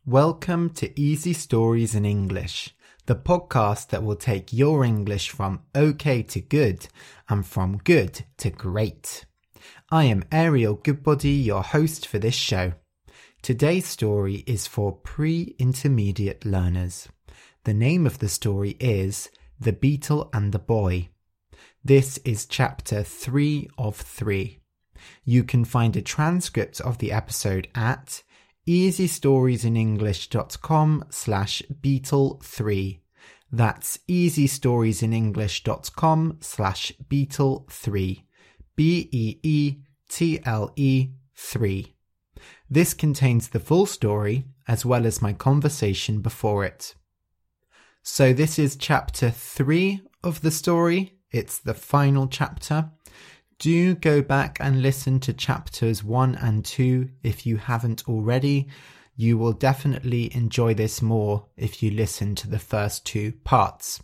Welcome to Easy Stories in English, the podcast that will take your English from okay to good and from good to great. I am Ariel Goodbody, your host for this show. Today's story is for pre-intermediate learners. The name of the story is The Beetle and the Boy. This is chapter 3 of 3. You can find a transcript of the episode at easystoriesinenglish.com/beetle3. That's easystoriesinenglish.com/beetle3. BEETLE3. This contains the full story as well as my conversation before it. So this is chapter 3 of the story. It's the final chapter. Do go back and listen to chapters 1 and 2 if you haven't already. You will definitely enjoy this more if you listen to the first 2 parts.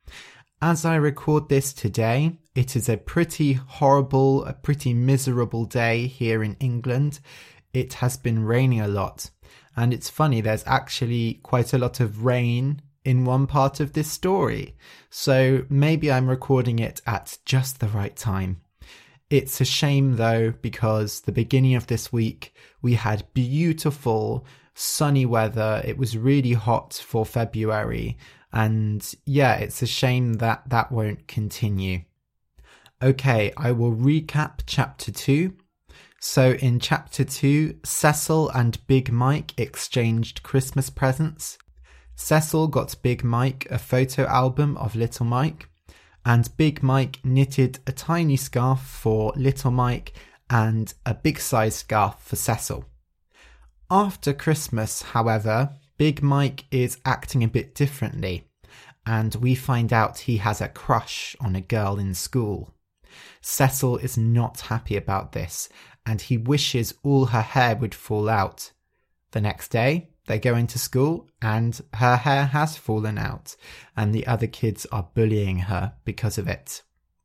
As I record this today, it is a pretty horrible, a pretty miserable day here in England. It has been raining a lot. And it's funny, there's actually quite a lot of rain in one part of this story. So maybe I'm recording it at just the right time. It's a shame though, because the beginning of this week we had beautiful sunny weather. It was really hot for February, and yeah, it's a shame that that won't continue. Okay, I will recap chapter 2. So in chapter 2, Cecil and Big Mike exchanged Christmas presents. Cecil got Big Mike a photo album of Little Mike, and Big Mike knitted a tiny scarf for Little Mike and a big size scarf for Cecil. After Christmas, however, Big Mike is acting a bit differently, and we find out he has a crush on a girl in school. Cecil is not happy about this, and he wishes all her hair would fall out. The next day, they go into school and her hair has fallen out, and the other kids are bullying her because of it.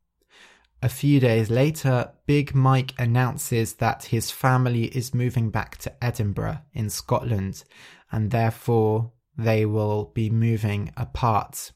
A few days later, Big Mike announces that his family is moving back to Edinburgh in Scotland, and therefore they will be moving apart.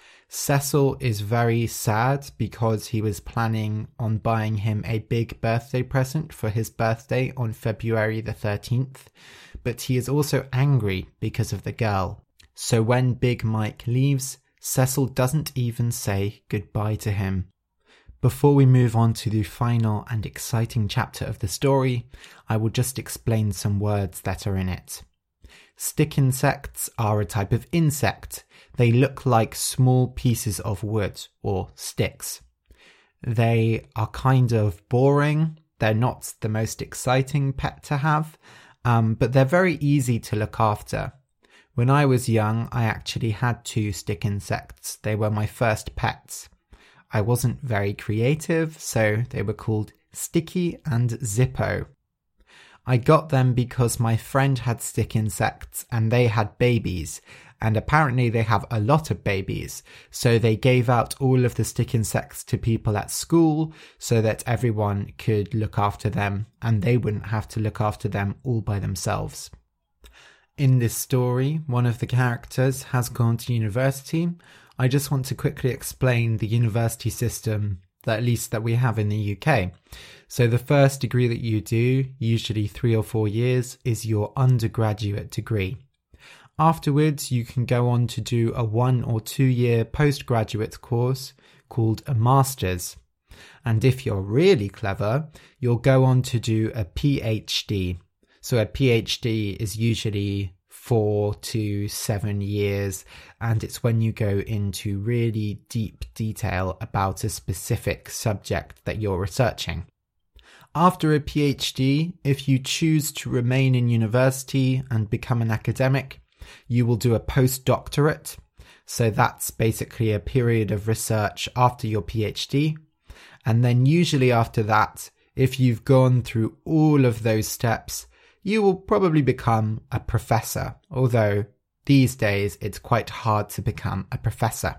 Cecil is very sad because he was planning on buying him a big birthday present for his birthday on February the 13th, but he is also angry because of the girl. So when Big Mike leaves, Cecil doesn't even say goodbye to him. Before we move on to the final and exciting chapter of the story, I will just explain some words that are in it. Stick insects are a type of insect. They look like small pieces of wood or sticks. They are kind of boring. They're not the most exciting pet to have, but they're very easy to look after. When I was young, I actually had 2 stick insects. They were my first pets. I wasn't very creative, so they were called Sticky and Zippo. I got them because my friend had stick insects and they had babies, and apparently they have a lot of babies, so they gave out all of the stick insects to people at school so that everyone could look after them and they wouldn't have to look after them all by themselves. In this story, one of the characters has gone to university. I just want to quickly explain the university system, at least that we have in the UK. So the first degree that you do, usually 3 or 4 years, is your undergraduate degree. Afterwards, you can go on to do a 1 or 2 year postgraduate course called a master's. And if you're really clever, you'll go on to do a PhD. So a PhD is usually 4 to 7 years, and it's when you go into really deep detail about a specific subject that you're researching. After a PhD, if you choose to remain in university and become an academic, you will do a postdoctorate. So that's basically a period of research after your PhD. And then usually after that, if you've gone through all of those steps, you will probably become a professor, although these days it's quite hard to become a professor.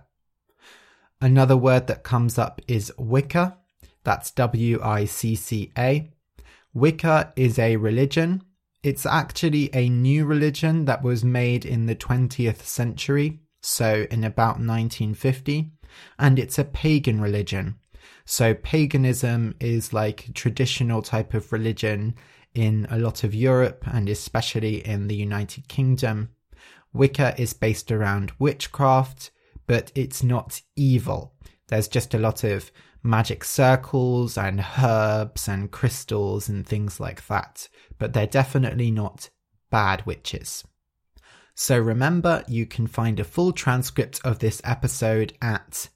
Another word that comes up is Wicca. That's Wicca. Wicca is a religion. It's actually a new religion that was made in the 20th century, so in about 1950, and it's a pagan religion. So paganism is like a traditional type of religion in a lot of Europe and especially in the United Kingdom. Wicca is based around witchcraft, but it's not evil. There's just a lot of magic circles and herbs and crystals and things like that, but they're definitely not bad witches. So remember, you can find a full transcript of this episode at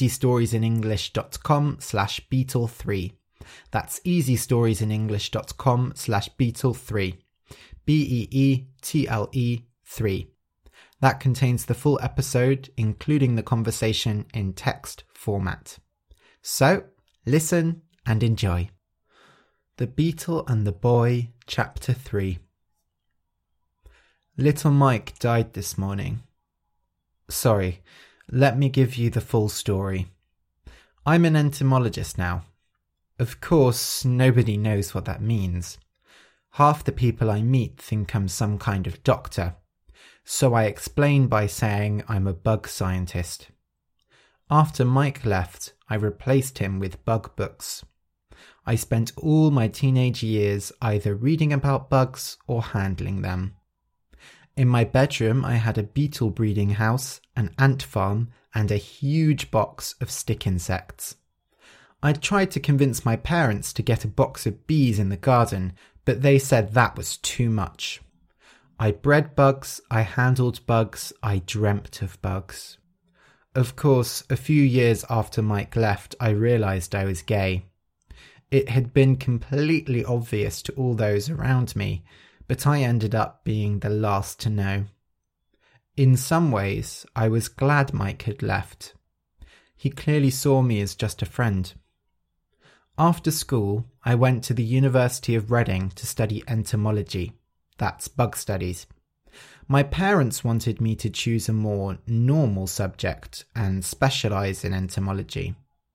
easystoriesinenglish.com/Beatle3. That's easystoriesinenglish.com/Beatle3. BEETLE3. That contains the full episode, including the conversation in text format. So, listen and enjoy. The Beetle and the Boy, Chapter 3. Little Mike died this morning. Sorry, let me give you the full story. I'm an entomologist now. Of course, nobody knows what that means. Half the people I meet think I'm some kind of doctor, so I explain by saying I'm a bug scientist. After Mike left, I replaced him with bug books. I spent all my teenage years either reading about bugs or handling them. In my bedroom, I had a beetle breeding house, an ant farm, and a huge box of stick insects. I tried to convince my parents to get a box of bees in the garden, but they said that was too much. I bred bugs, I handled bugs, I dreamt of bugs. Of course, a few years after Mike left, I realised I was gay. It had been completely obvious to all those around me, but I ended up being the last to know. In some ways, I was glad Mike had left. He clearly saw me as just a friend. After school, I went to the University of Reading to study entomology. That's bug studies. My parents wanted me to choose a more normal subject and specialise in entomology.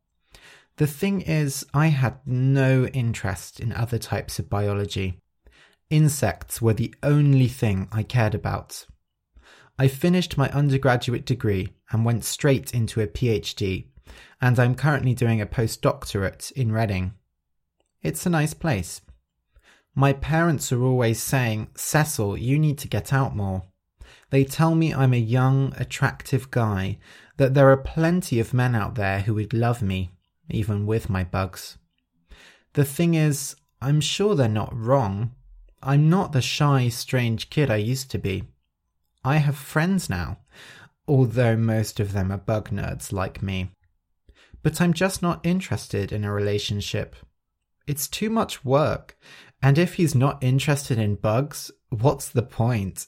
The thing is, I had no interest in other types of biology. Insects were the only thing I cared about. I finished my undergraduate degree and went straight into a PhD, and I'm currently doing a postdoctorate in Reading. It's a nice place. My parents are always saying, "Cecil, you need to get out more." They tell me I'm a young, attractive guy, that there are plenty of men out there who would love me, even with my bugs. The thing is, I'm sure they're not wrong. I'm not the shy, strange kid I used to be. I have friends now, although most of them are bug nerds like me. But I'm just not interested in a relationship. It's too much work, and if he's not interested in bugs, what's the point?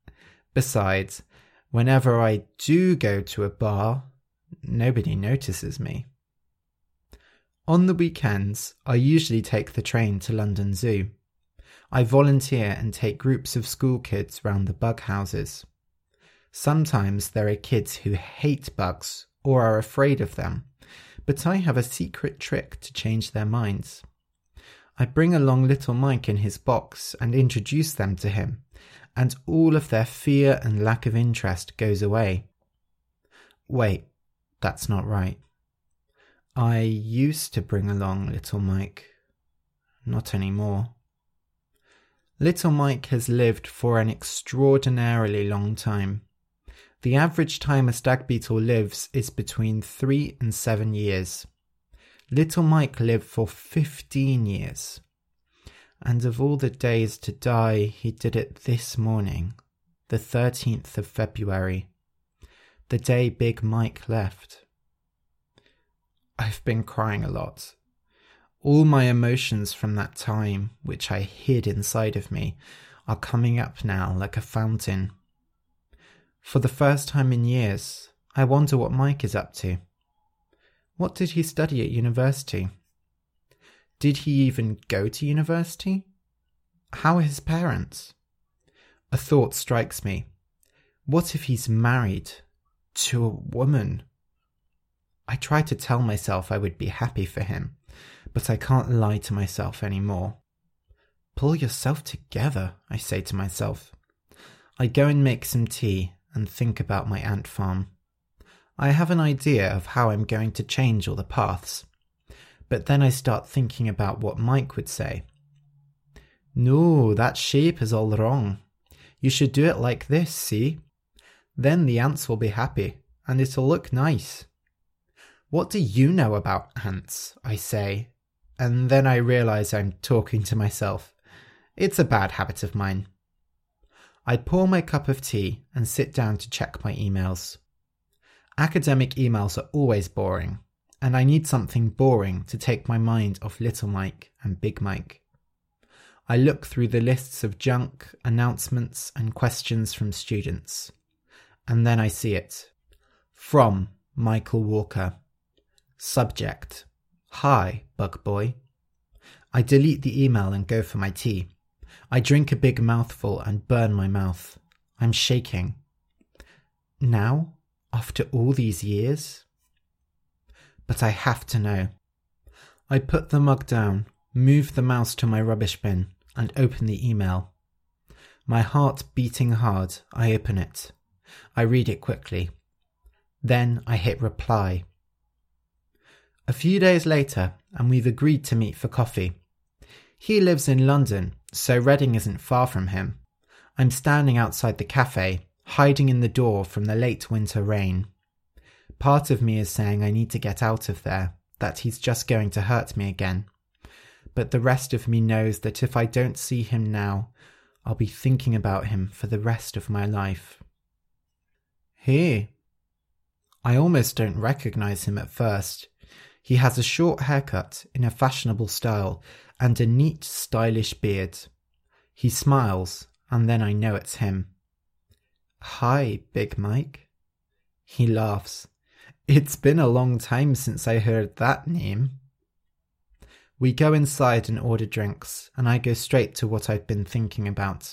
Besides, whenever I do go to a bar, nobody notices me. On the weekends, I usually take the train to London Zoo. I volunteer and take groups of school kids round the bug houses. Sometimes there are kids who hate bugs or are afraid of them, but I have a secret trick to change their minds. I bring along little Mike in his box and introduce them to him, and all of their fear and lack of interest goes away. Wait, that's not right. I used to bring along little Mike. Not anymore. Little Mike has lived for an extraordinarily long time. The average time a stag beetle lives is between 3 and 7 years. Little Mike lived for 15 years. And of all the days to die, he did it this morning, the 13th of February, the day Big Mike left. I've been crying a lot. All my emotions from that time, which I hid inside of me, are coming up now like a fountain. For the first time in years, I wonder what Mike is up to. What did he study at university? Did he even go to university? How are his parents? A thought strikes me. What if he's married to a woman? I try to tell myself I would be happy for him, but I can't lie to myself anymore. Pull yourself together, I say to myself. I go and make some tea and think about my ant farm. I have an idea of how I'm going to change all the paths. But then I start thinking about what Mike would say. No, that shape is all wrong. You should do it like this, see? Then the ants will be happy, and it'll look nice. What do you know about ants? I say, and then I realise I'm talking to myself. It's a bad habit of mine. I pour my cup of tea and sit down to check my emails. Academic emails are always boring, and I need something boring to take my mind off Little Mike and Big Mike. I look through the lists of junk, announcements and questions from students, and then I see it. From Michael Walker. Subject: Hi, Bug Boy. I delete the email and go for my tea. I drink a big mouthful and burn my mouth. I'm shaking. Now, after all these years? But I have to know. I put the mug down, move the mouse to my rubbish bin, and open the email. My heart beating hard, I open it. I read it quickly. Then I hit reply. A few days later, and we've agreed to meet for coffee. He lives in London, so Reading isn't far from him. I'm standing outside the cafe, hiding in the door from the late winter rain. Part of me is saying I need to get out of there, that he's just going to hurt me again. But the rest of me knows that if I don't see him now, I'll be thinking about him for the rest of my life. Hey. I almost don't recognise him at first. He has a short haircut in a fashionable style and a neat, stylish beard. He smiles, and then I know it's him. Hi, Big Mike. He laughs. It's been a long time since I heard that name. We go inside and order drinks, and I go straight to what I've been thinking about.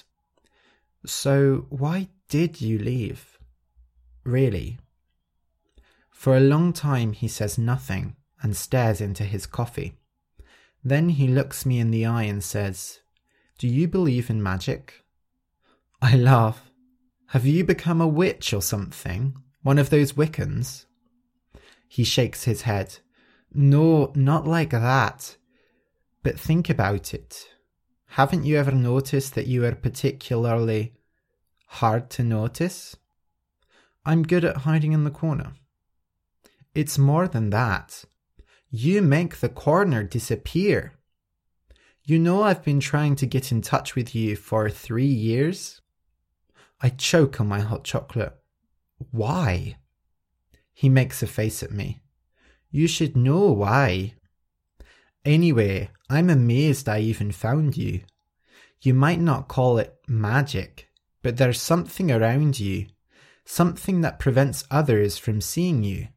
So, why did you leave? Really? For a long time he says nothing and stares into his coffee. Then he looks me in the eye and says, Do you believe in magic? I laugh. Have you become a witch or something? One of those Wiccans? He shakes his head. No, not like that. But think about it. Haven't you ever noticed that you are particularly hard to notice? I'm good at hiding in the corner. It's more than that. You make the corner disappear. You know I've been trying to get in touch with you for 3 years? I choke on my hot chocolate. Why? He makes a face at me. You should know why. Anyway, I'm amazed I even found you. You might not call it magic, but there's something around you, something that prevents others from seeing you.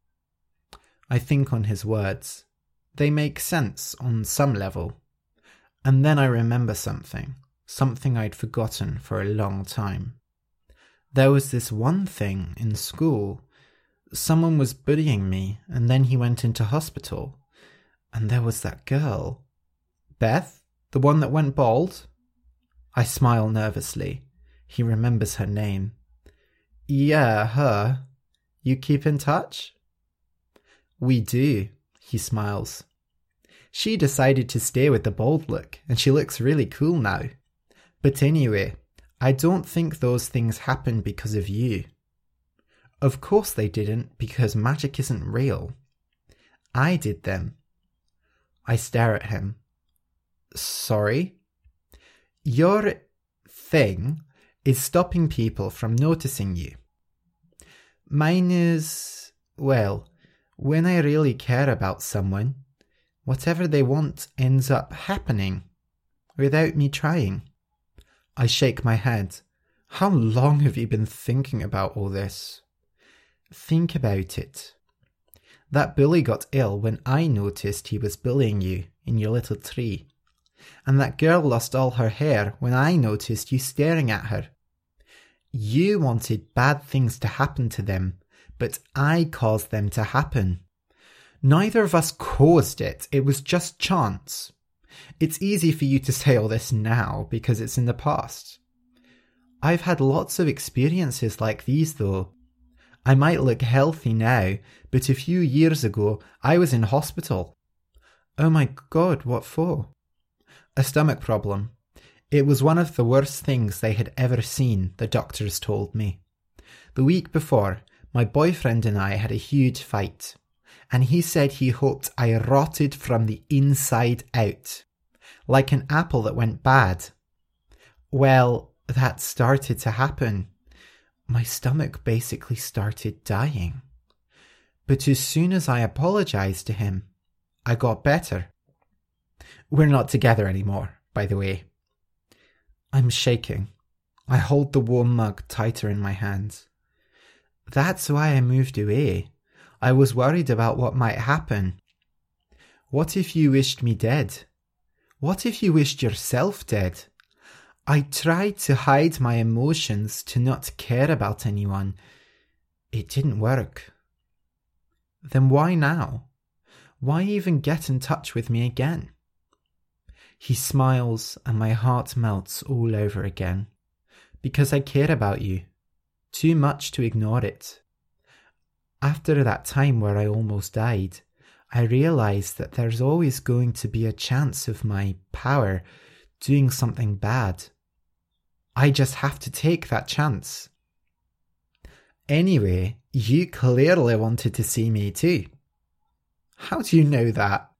I think on his words. They make sense on some level. And then I remember something I'd forgotten for a long time. There was this one thing in school. Someone was bullying me, and then he went into hospital. And there was that girl. Beth? The one that went bald? I smile nervously. He remembers her name. Yeah, her. You keep in touch? We do, he smiles. She decided to stay with the bald look, and she looks really cool now. But anyway, I don't think those things happened because of you. Of course they didn't, because magic isn't real. I did them. I stare at him. Sorry? Your thing is stopping people from noticing you. Mine is, well, when I really care about someone, whatever they want ends up happening, without me trying. I shake my head. How long have you been thinking about all this? Think about it. That bully got ill when I noticed he was bullying you in your little tree. And that girl lost all her hair when I noticed you staring at her. You wanted bad things to happen to them, but I caused them to happen. Neither of us caused it. It was just chance. It's easy for you to say all this now because it's in the past. I've had lots of experiences like these though. I might look healthy now, but a few years ago I was in hospital. Oh my God, what for? A stomach problem. It was one of the worst things they had ever seen, the doctors told me. The week before, my boyfriend and I had a huge fight, and he said he hoped I rotted from the inside out, like an apple that went bad. Well, that started to happen. My stomach basically started dying. But as soon as I apologised to him, I got better. We're not together anymore, by the way. I'm shaking. I hold the warm mug tighter in my hands. That's why I moved away. I was worried about what might happen. What if you wished me dead? What if you wished yourself dead? I tried to hide my emotions to not care about anyone. It didn't work. Then why now? Why even get in touch with me again? He smiles and my heart melts all over again. Because I care about you. Too much to ignore it. After that time where I almost died, I realised that there's always going to be a chance of my power doing something bad. I just have to take that chance. Anyway, you clearly wanted to see me too. How do you know that?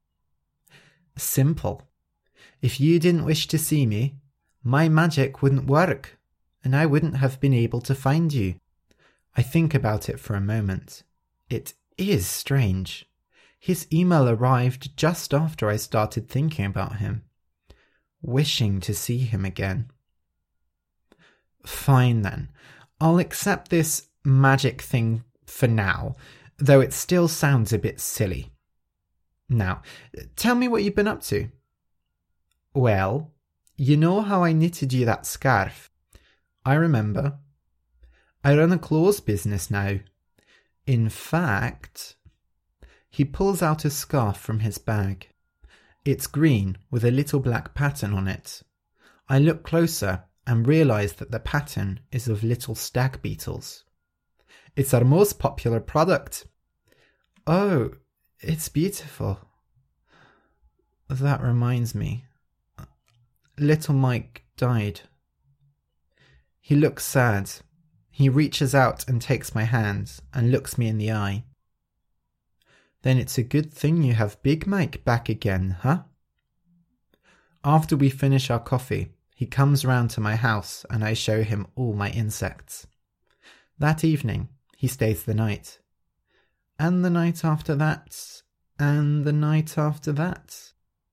Simple. If you didn't wish to see me, my magic wouldn't work, and I wouldn't have been able to find you. I think about it for a moment. It is strange. His email arrived just after I started thinking about him, wishing to see him again. Fine then, I'll accept this magic thing for now, though it still sounds a bit silly. Now, tell me what you've been up to. Well, you know how I knitted you that scarf? I remember. I run a clothes business now. In fact, he pulls out a scarf from his bag. It's green with a little black pattern on it. I look closer and realise that the pattern is of little stag beetles. It's our most popular product. Oh, it's beautiful. That reminds me. Little Mike died. He looks sad. He reaches out and takes my hand and looks me in the eye. Then it's a good thing you have Big Mike back again, huh? After we finish our coffee, he comes round to my house and I show him all my insects. That evening, he stays the night. And the night after that, and the night after that.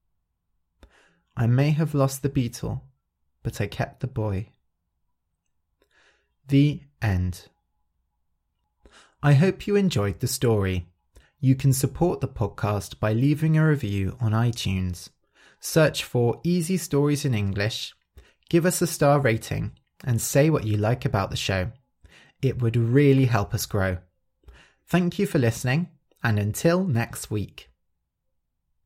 I may have lost the beetle, but I kept the boy. The end. I hope you enjoyed the story. You can support the podcast by leaving a review on iTunes. Search for Easy Stories in English, give us a star rating, and say what you like about the show. It would really help us grow. Thank you for listening, and until next week.